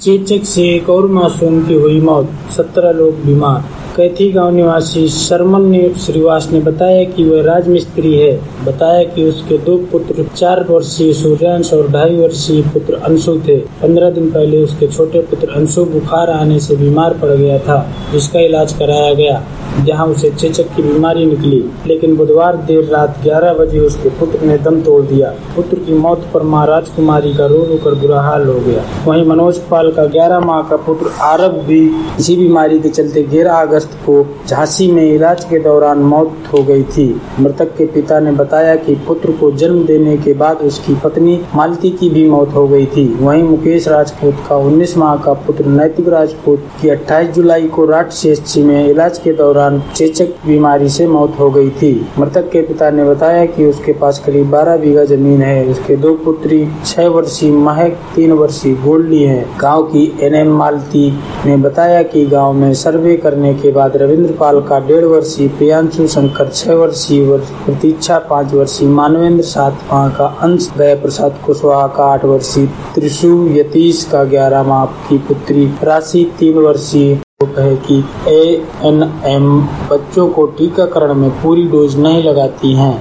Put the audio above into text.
चेचक से एक और मासूम की हुई मौत, 17 लोग बीमार। कैथी गांव निवासी शर्मन श्रीवास ने बताया कि वह राजमिस्त्री है। बताया कि उसके 2 पुत्र 4 वर्षीय सूर्यांश और 2.5 वर्षीय पुत्र अंशु थे। 15 दिन पहले उसके छोटे पुत्र अंशु बुखार आने से बीमार पड़ गया था, जिसका इलाज कराया गया, जहां उसे चेचक की बीमारी निकली। लेकिन बुधवार देर रात 11 बजे उसके पुत्र ने दम तोड़ दिया। पुत्र की मौत पर मां राजकुमारी का रो रो कर बुरा हाल हो गया। वहीं मनोज पाल का 11 माह का पुत्र आरव भी इसी बीमारी के चलते 11 अगस्त को झांसी में इलाज के दौरान मौत हो गई थी। मृतक के पिता ने बताया कि पुत्र को जन्म देने के बाद उसकी पत्नी मालती की भी मौत हो गई थी। वहीं मुकेश राजपूत का 19 माह का पुत्र नैतिक राजपूत की 28 जुलाई को राट CHC में इलाज के दौरान चेचक बीमारी से मौत हो गई थी। मृतक के पिता ने बताया कि उसके पास करीब 12 बीघा जमीन है। उसके 2 पुत्री 6 वर्षीय महक, 3 वर्षीय गोल्डी है। गांव की NM मालती ने बताया कि गांव में सर्वे करने के बाद रविंद्र पाल का 1.5 वर्षीय, प्रियांशु शंकर 6 वर्षीय, प्रतीक्षा 5 वर्षीय, मानवेंद्र 7 माह का, अंश गया प्रसाद कुशवाहा का 8 वर्षीय, त्रिशु यतीश का 11 माह की पुत्री राशि 3 वर्षीय है कि ANM बच्चों को टीकाकरण में पूरी डोज नहीं लगाती हैं।